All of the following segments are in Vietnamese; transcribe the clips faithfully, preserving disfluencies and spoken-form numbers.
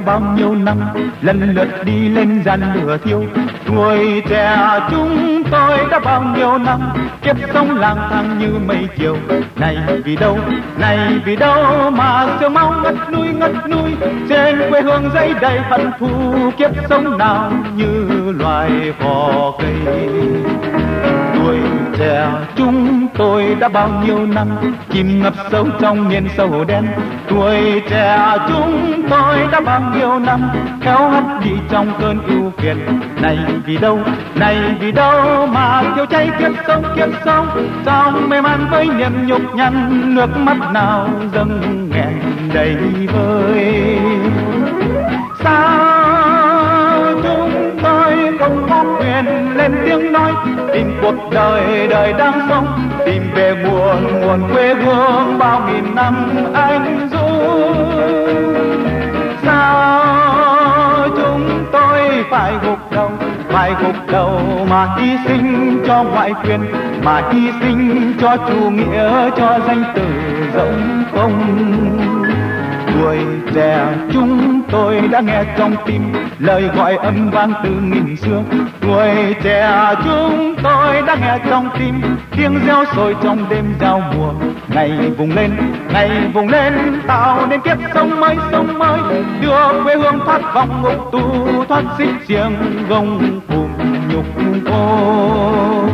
bao nhiêu năm lần lượt đi lên gian lửa thiêu. Tuổi trẻ chúng tôi đã bao nhiêu năm kiếp sống lang thang như mây chiều. Này vì đâu, này vì đâu mà sương máu ngất núi ngất núi, trên quê hương dãy đầy hận thù. Kiếp sống nào như loài cỏ cây. Tuổi trẻ chúng tôi đã bao nhiêu năm chìm ngập sâu trong miền sầu đen. Tuổi trẻ chúng tôi đã bao nhiêu năm khéo hắt đi trong cơn ưu phiền. Này vì đâu, này vì đâu mà thiêu cháy kiếp sống kiếp sống, trong mê man với niềm nhục nhằn, nước mắt nào dâng nghẹn đầy vơi. Sao chúng tôi không có quyền lên tiếng nói, tìm cuộc đời đời đang sống, tìm về nguồn nguồn quê hương bao nghìn năm anh dũng. Sao chúng tôi phải gục đầu, phải gục đầu mà hy sinh cho ngoại quyền, mà hy sinh cho chủ nghĩa, cho danh từ rộng không. Tuổi trẻ chúng tôi đã nghe trong tim lời gọi âm vang từ nghìn xưa. Tuổi trẻ chúng tôi đã nghe trong tim tiếng reo sôi trong đêm giao mùa. Ngày vùng lên, ngày vùng lên tạo nên kiếp sống mới sống mới, đưa quê hương thoát vòng ngục tù, thoát xích xiềng gông cùng nhục ô.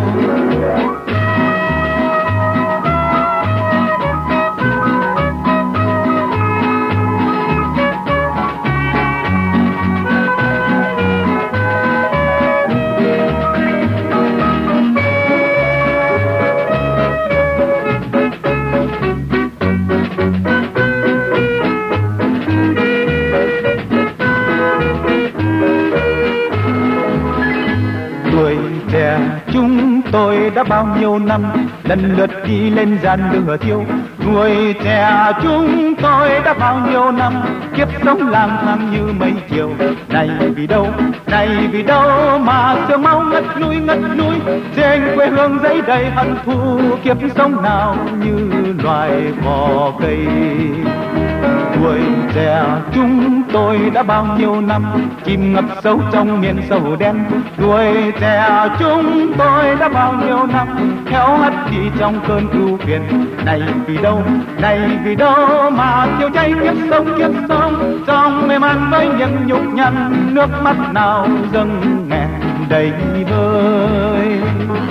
Chúng tôi đã bao nhiêu năm lần lượt đi lên gian lửa thiêu. Tuổi trẻ chúng tôi đã bao nhiêu năm kiếp sống lang thang như mây chiều. Này vì đâu, này vì đâu mà sương máu ngất núi ngất núi, trên quê hương dãy đầy hận thù. Kiếp sống nào như loài cỏ cây. Tuổi trẻ chúng tôi đã bao nhiêu năm chìm ngập sâu trong miền sầu đen. Tuổi trẻ chúng tôi đã bao nhiêu năm khéo hắt đi trong cơn ưu phiền. Này vì đâu, này vì đâu mà thiêu cháy kiếp sống kiếp sống, trong mê man với những nhục nhằn, nước mắt nào dâng nghẹn đầy vơi.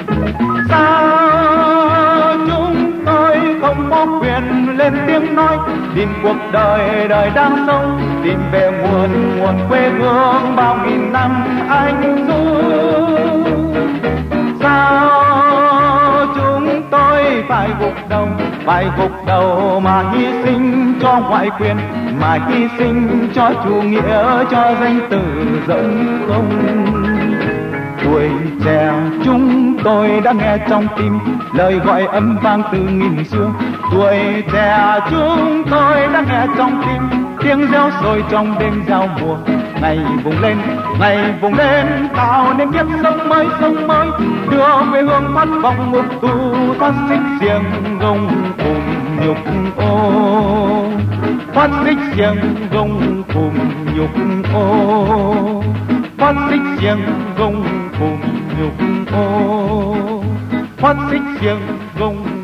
Sao chúng tôi không có quyền lên tiếng nói, tìm cuộc đời đời đang sống, tìm về nguồn nguồn quê hương bao nghìn năm anh dũng. Sao chúng tôi phải gục đầu, phải gục đầu mà hy sinh cho ngoại quyền, mà hy sinh cho chủ nghĩa, cho danh từ rộng không. Tuổi trẻ chúng tôi đã nghe trong tim lời gọi âm vang từ nghìn xưa. Tuổi trẻ chúng tôi đã nghe trong tim tiếng reo sôi trong đêm giao mùa. Ngày vùng lên, ngày vùng lên tạo nên kiếp sống mới sống mới, đưa quê hương thoát vòng ngục tù, thoát xích xiềng gông cùng nhục ô, thoát xích xiềng gông cùng nhục ô, thoát xích xiềng gông cùng nhục ô, thoát xích xiềng gông